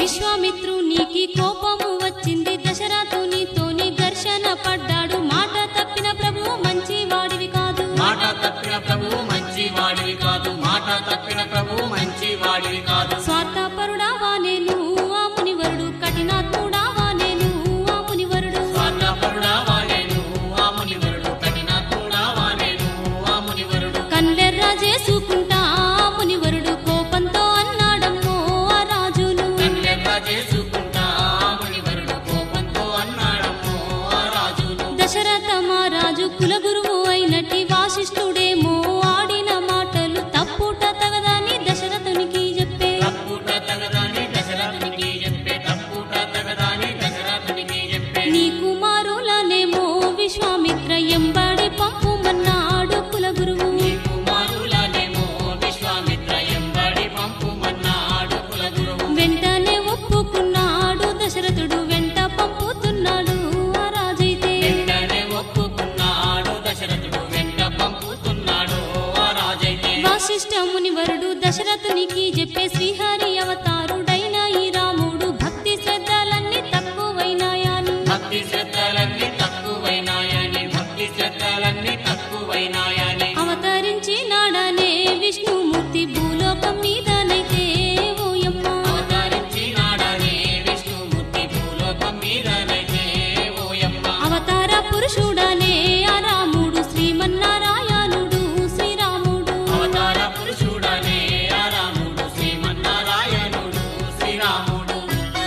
విశ్వామిత్రునికి కోపము వచ్చింది, దశరథునితోని ఘర్షణ పడ్డాడు. మాట తప్పిన ప్రభువు మంచివాడివి కాదు, మాట తప్పిన ప్రభువు మంచివాడివి కాదు, మాట తప్పిన ప్రభువు మంచివాడివి కాదు. స్వార్థపరుడావా నేను ఆ మునివరుడు, కఠినాత్ముడావా నేను ఆ మునివరుడు, స్వార్థపరుడావా నేను ఆ మునివరుడు, కఠినాత్ముడావా నేను ఆ మునివరుడు. కన్నెర్ర చేసుకుంటా ఆ మునివరుడు కోపంతో అన్నాడమ్మో ఆ రాజును. కన్నెర్ర చేసుకుంటా ఆ మునివరుడు కోపంతో అన్నాడమ్మో ఆ రాజును. దశరథ మహారాజు కులగురువు అయినట్టి వాసిష్ఠుడేమో ఆడిన మాటలు తప్పుట తగదని దశరథునికి చెప్పే, తప్పుట తగదాని దశరథునికి చెప్పే, తప్పుట తగదాని దశరథునికి చెప్పే. నీ కుమారులనేమో విశ్వామిత్ర ఎంబడి పంపుమన్నాడు కులగురువు. నీ కుమారులనేమో విశ్వామిత్ర ఎంబడి పంపుమన్నాడు కులగురువు. వెంటనే ఒప్పుకున్నాడు దశరథుడు, వెంట పంపుతున్నాడు ఆ రాజైతే. వెంటనే ఒప్పుకున్నాడు దశరథుడు, వెంట పంపుతున్నాడు ఆ రాజైతే. వాసిష్ఠ మునివరుడు దశరథునికి చెప్పే, శ్రీహరి అవతారుడైన ఈ రాముడు భక్తి శ్రద్ధలన్నీ తక్కువైనాయని, భక్తి శ్రద్ధలన్నీ తక్కువైనాయని, భక్తి శ్రద్ధలన్నీ తక్కువైనాయని. అవతరించినాడనే విష్ణుమూర్తి భూలోకం మీదనైతే ఓయమ్మ. అవతరించినాడనే విష్ణుమూర్తి భూలోకం మీదనైతే ఓయమ్మ. అవతార పురుషుడనే ఆ రాముడు శ్రీమన్నారాయణుడు శ్రీరాముడు. అవతార పురుషుడనే ఆ రాముడు శ్రీమన్నారాయణుడు శ్రీరాముడు.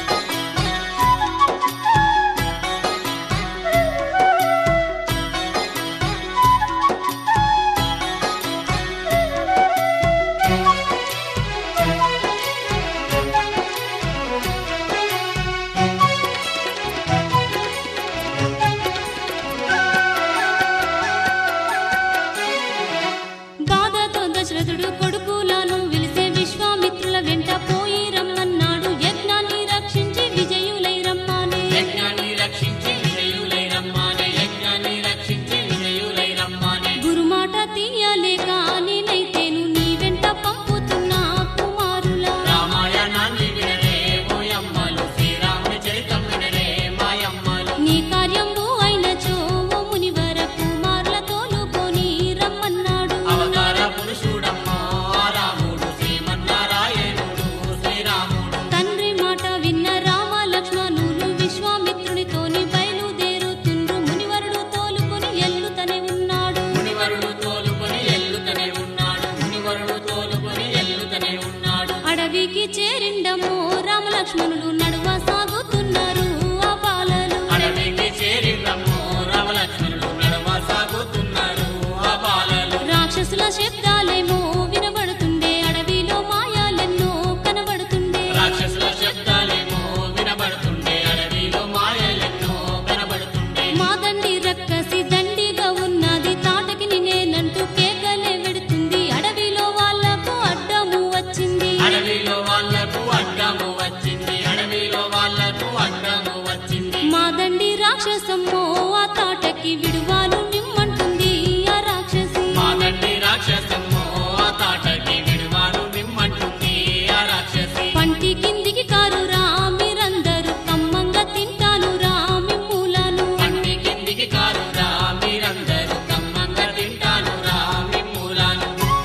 బాధతో దశరథుడు కొడుకులను విలిసే, విశ్వామిత్రుల వెంట పోయి రమ్మన్నాడు. యజ్ఞాన్ని రక్షించి విజయులై రమ్మానే, యజ్ఞాన్ని రక్షించి విజయులై రమ్మానే, యజ్ఞాన్ని రక్షించి విజయులై రమ్మానే. గురుమాట తీయలేక నేనైతేను నీ వెంట పంపుతున్నా కుమారులా. రామాయణాన్ని వినరే ఓయమ్మలు, శ్రీరాముని చరితం వినరే మాయమ్మలు. నీ కార్యంబు అయినచో ఓ మునివర కుమారుల తోలుకొని రమ్మన్నాడు. అవతార పురుషుడమ్మో ఆ రాముడు శ్రీమన్నారాయణుడు శ్రీరాముడు. తండ్రి మాట విన్న రామ లక్ష్మణులు విశ్వామిత్రునితోని బయలుదేరుతుండ్రు. మునివరుడు తోలుకొని ఎల్లుతనే ఉన్నాడు. మునివరుడు తోలుకొని ఎల్లుతనే ఉన్నాడు, మునివరుడు తోలుకొని ఎల్లుతనే ఉన్నాడు. అడవికి చేరిండమో రామ లక్ష్మణులు నడువ సాగుతున్నారు ఆ బాలలు. అడవికి చేరిందమ్మో రామలక్ష్మణుడు నడవ సాగుతున్నారు ఆ బాలలు. రాక్షసుల శబ్దాలేమో వినబడుతుండే, అడవిలో మాయాలెన్నో కనబడుతుండే. రాక్షసుల శబ్దాలేమో వినబడుతుండే, అడవిలో మాయలెన్నో కనబడుతుండే. మాదండి రక్కసి దండిగా ఉన్నది, తాటకి నేనంటూ కేకలే వెడుతుంది. అడవిలో వాళ్లకు అడ్డము వచ్చింది, అడవిలో వాళ్లకు అడ్డము వచ్చింది, అడవిలో వాళ్లకు అడ్డము వచ్చింది. మాదండి రాక్షసమ్మో ఆ తాటకి విడువాలు నిమ్మంటుంది ఆ రాక్షసి. మాదండి రాక్షసమ్మో ఆ తాటకి విడువాలు నిమ్మంటుంది ఆ రాక్షసి. పంటి కిందికి కారురా మీరందరూ, కమ్మంగా తింటాను రా మిమ్ములను. పంటి కిందికి కారురా మీరందరూ, కమ్మంగా తింటాను రా మిమ్ములను.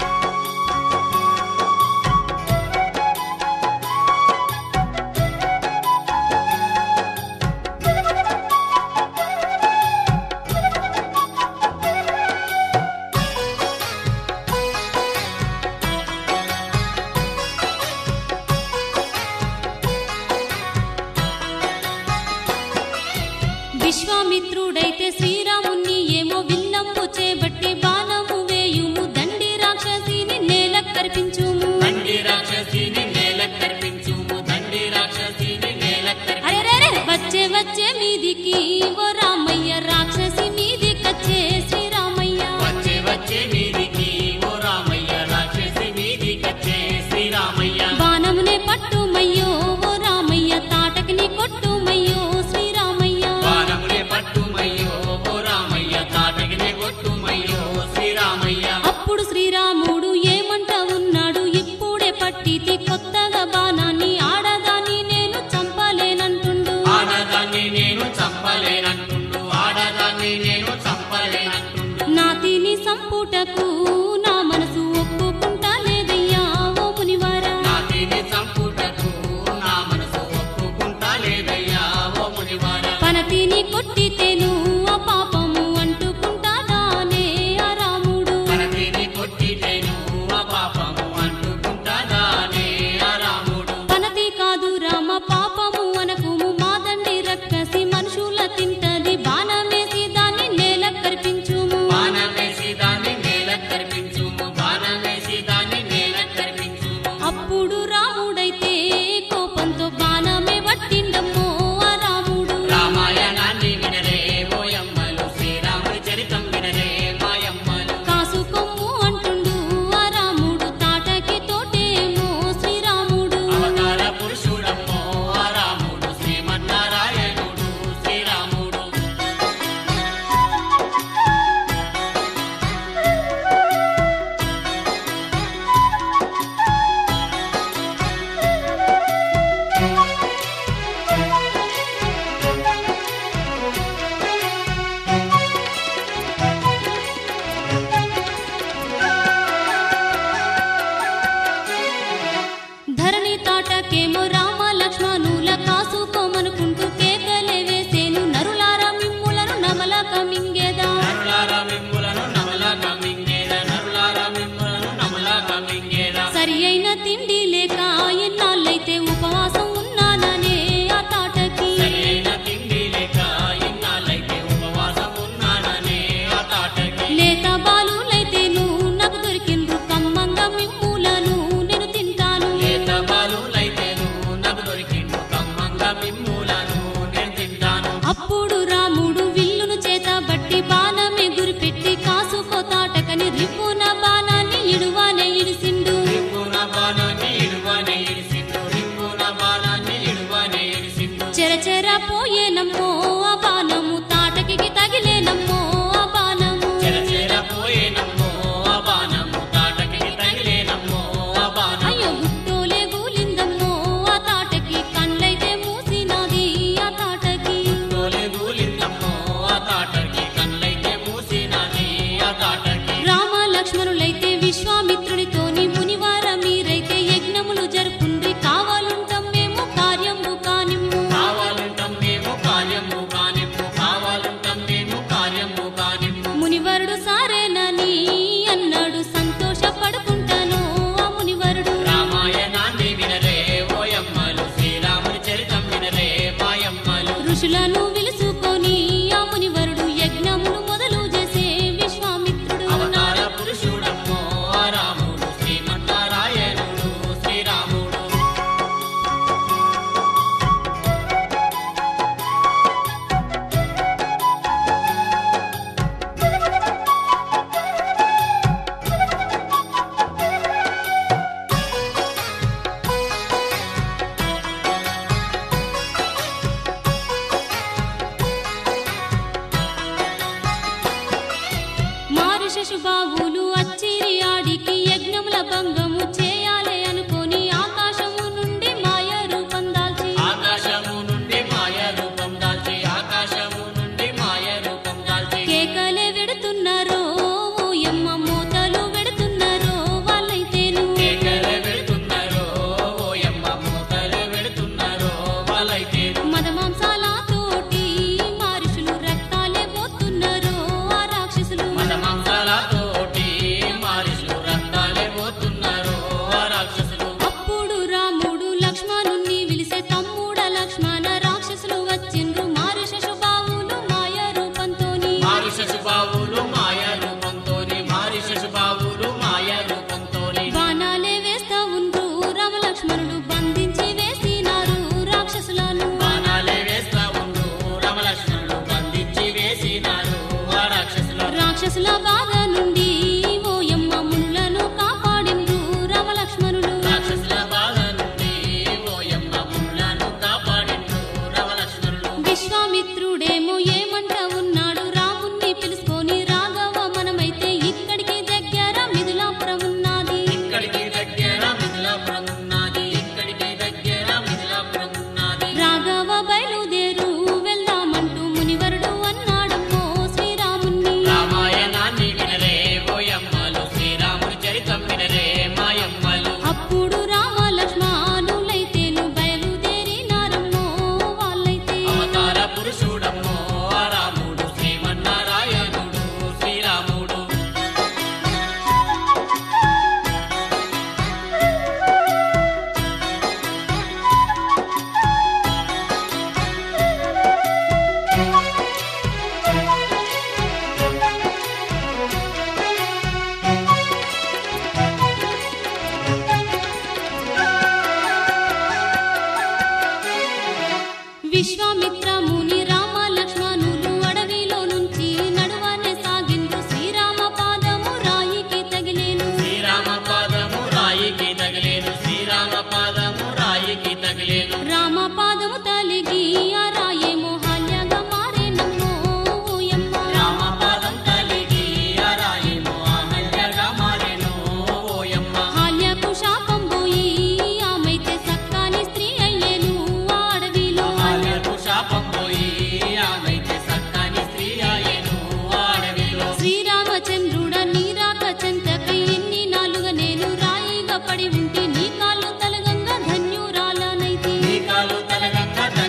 విశ్వామిత్రుడైతే శ్రీరాముని ఏమో విల్లంబు చేబట్టి, బాణము వేయుము దండి రాక్షసిని నేల కర్పించుము. దండి రాక్షసిని నేలకు కర్పించుము, దండి రాక్షసిని నేలకు కర్పించుము. అరెరెరె వచ్చే వచ్చే మీదికి ఓ రామయ్య, రాక్షసి మీదికచ్చే శ్రీరామయ్య. వచ్చే వచ్చే మీదికి ఓ రామయ్య, రాక్షసి మీదికచ్చే శ్రీరామయ్య. బాణమునే పట్టుమయ్యో ఓ రామయ్య, తాటకిని కొట్టుమయ్యో శ్రీరామయ్య. బాణమునే పట్టుమయ్యో ఓ చెరచెరా పోయేనమ్మో ఆ బాణము తాటకి తగిలేనమ్మో ఆ బాణము చెరచెరా పోయేనమ్మో ఆ బాణము తాటకి తగిలేనమ్మో ఆ బాణము అయ్యో గుట్టోలే గూలిందమ్మో ఆ తాటకి కండ్లైతే మూసినాది ఆ తాటకి తోలే గూలిందమ్మో ఆ తాటకి కళ్ళైతే మూసినది ఆ తాటకి రామ లక్ష్మణులైతే విశ్వామిత్రునితోని మునివార మీరైతే యజ్ఞములు జరుపుండ్రి కావాలుంటాం మేము కార్యము కానిమ్ము కావాలంటాం మేము కార్యము కానిమ్ము కావాలంటాం మేము కార్యము కానిమ్ము మునివరుడు సారేనని అన్నాడు సంతోషపడుకుంటాను ఆ మునివరుడు రామాయణాన్ని వినరే ఓయమ్మలు శ్రీరాముని చరితం వినరే మాయమ్మలు ఋషులను విలుసుకొని ఆ మునివరుడు యజ్ఞములు మొదలు చేసే విశ్వామిత్రుడు అవతార పురుషుడమ్మో ఆ రాముడు శ్రీమన్నారాయణుడు శ్రీరాముడు మారుషశుబాహులు అచ్చిరి ఆడికి యజ్ఞముల భంగము చేయాలి అనుకొని ఆకాశము నుండి మాయ రూపం దాల్చి ఆకాశము నుండి మాయ రూపం దాల్చి ఆకాశము నుండి మాయ రూపం దాల్చి కేకలే వెడుతున్నారో ఓయమ్మ మోతలు వెడుతున్నారో వాళ్ళైతేను కేకలే వెడుతున్నారో ఓయమ్మ మూతలు వెడుతున్నారో వాళ్ళైతే మదమాంసాలతోటి మారుషులు రక్తాలే పోతున్నారో ఆ రాక్షసులు మద మాంసాలతోటి మారిషులు రక్తాలే పోతున్నారో ఆ రాక్షసులు అప్పుడు రాముడు లక్ష్మణుణ్ణి విలిసే తమ్ముడ లక్ష్మణ రాక్షసులు వచ్చిండ్రు మారుషశుబాహులు మాయ రూపంతోని మారిషశుబాహులు మాయ రూపంతోని మారిషశుబాహులు మాయ రూపంతోని బాణాలే వేస్తా ఉండ్రు రామ లక్ష్మణులు బంధించి వేసినారు రాక్షసులను బాణాలే వేస్తా ఉండు రామలక్ష్మణులు బంధించి వేసినారు ఆ రాక్షసులు రాక్షసుల బాధ నుండి ఓయమ్మ మునులను కాపాడిండ్రు రామ లక్ష్మణులు రాక్షసుల బాధ నుండి ఓయమ్మ ముళ్ళను కాపాడిండు రామలక్ష్మణులు విశ్వామిత్రుడేమో ఏమంట ఉన్నాడు రాముణ్ణి పిలుచుకొని రాఘవ మనమైతే ఇక్కడికి దగ్గర మిథిలాపురం ఉన్నది ఇక్కడికి దగ్గర మిథిలాపురం ఉన్నది ఇక్కడికి దగ్గర మిథిలాపురం ఉన్నది రాఘవ బయలుదేరు వెళ్దామంటూ మునివరుడు అన్నాడమ్మో శ్రీరాముణ్ణి రామాయణాన్ని వినరే ఓయమ్మలు శ్రీరాముని చరితం వినరే మాయమ్మలు అప్పుడు రామ లక్ష్మణులైతేను బయలుదేరినారమ్మో వాళ్ళైతే అవతార పురుషుడమ్మో ఆ రాముడు శ్రీమన్నారాయణుడు శ్రీరాముడు విశ్వామిత్ర ముని రామ లక్ష్మణులు అడవిలో నుంచి నడువనే సాగిండ్రు శ్రీరామ పాదము రాయికి తగిలేను శ్రీరామ పాదము రాయికి తగిలేను శ్రీరామ పాదము రాయికి తగిలేను రామ పాదము తలిగి ఆ రాయేమో హాల్యగా మారేనమ్మో ఓయమ్మ రామ పాదం కలిగి ఆ రాయేమో ఆహల్యగా మారెను ఓయమ్మ హాల్యకు శాపం పోయి ఆమైతే సక్కాని స్త్రీ అయ్యేను ఆ అడవిలో ఆలయకు శాపం పోయి ఆమెకి సక్కని స్త్రీ అయ్యెను ఆ అడవిలో శ్రీరామచంద్రుడ నీరాక చెంతకై ఎన్ని నాలుగ నేను రాయిగా పడి ఉంటే నీ కాళ్ళు తలగంగా ధన్యురాలనైతే నీ కాలు తలగంగ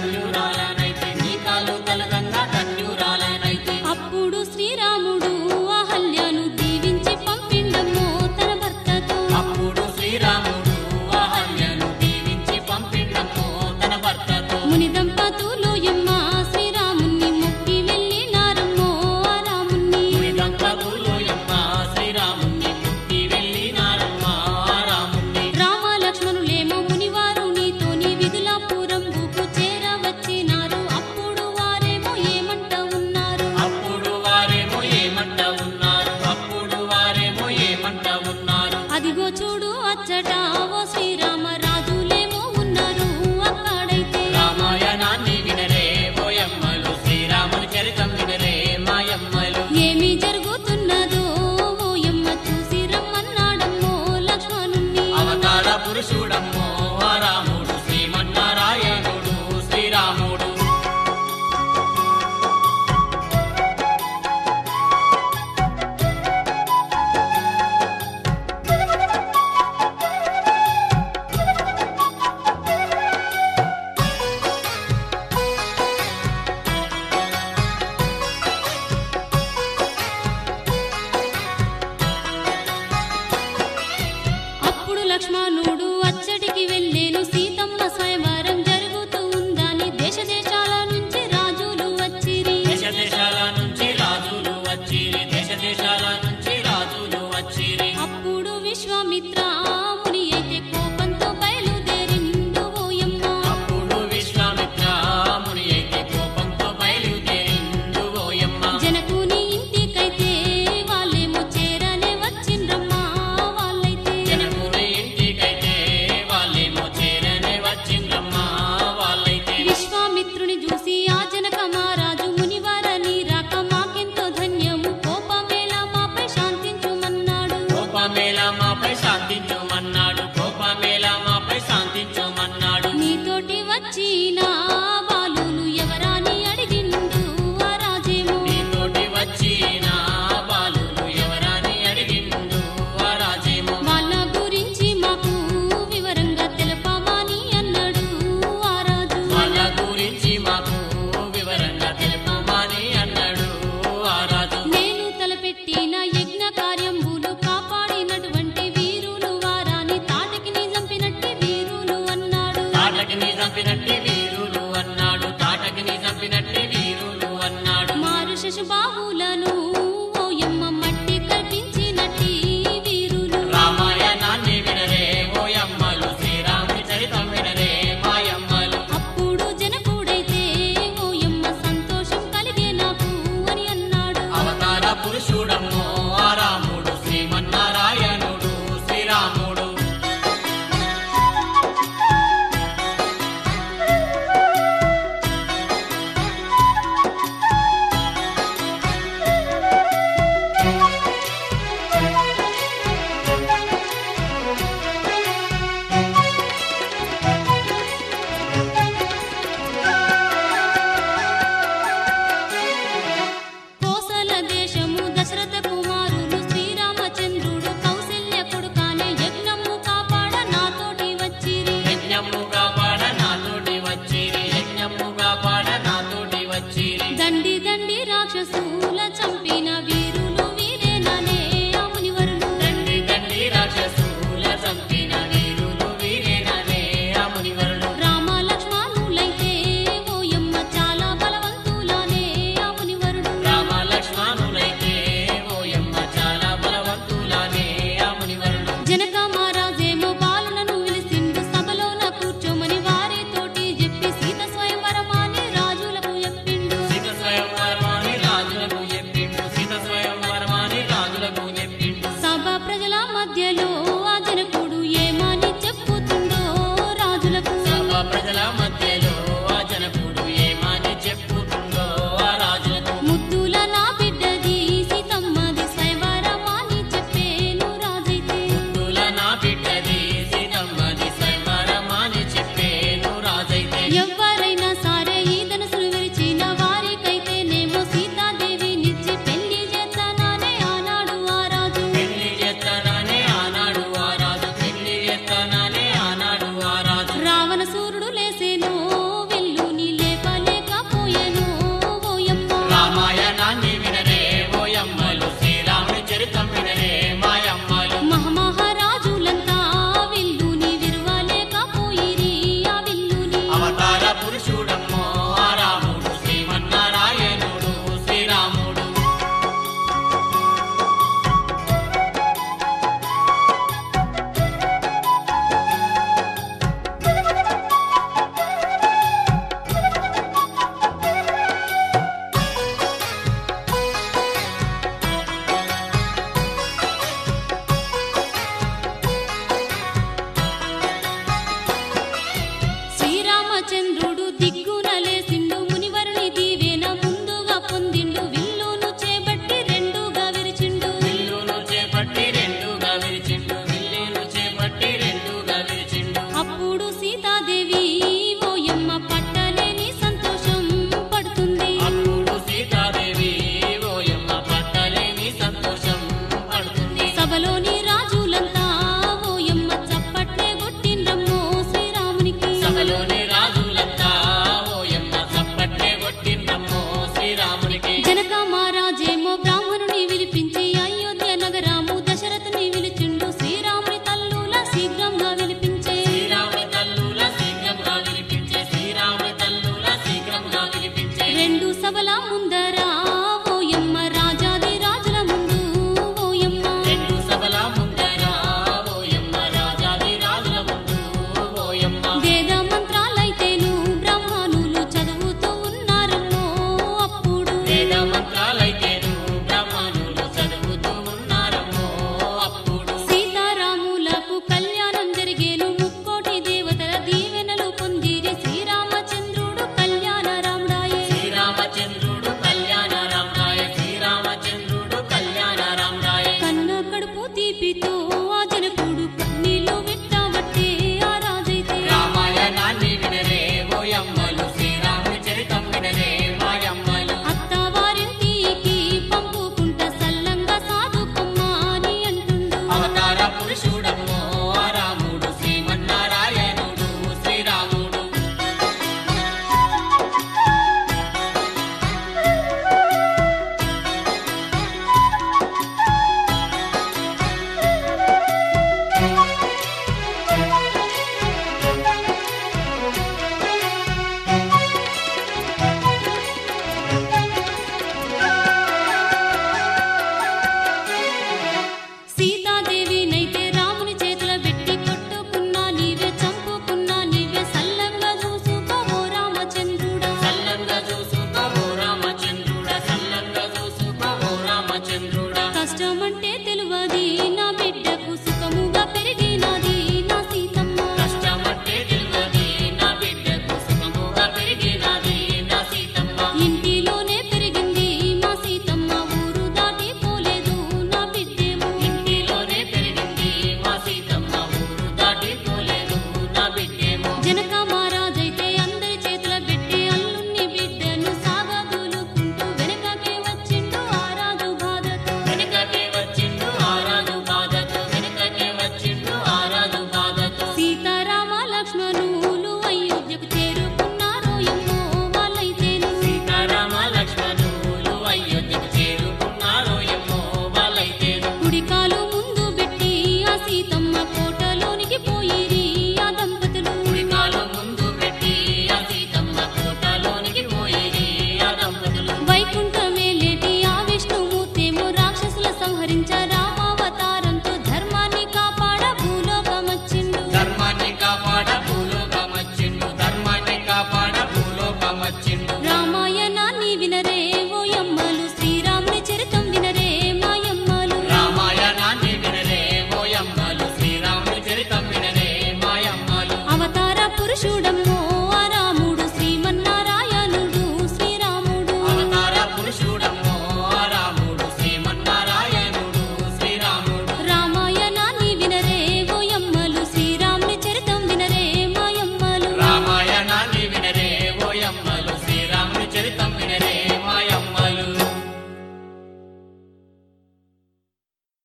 వచ్చిన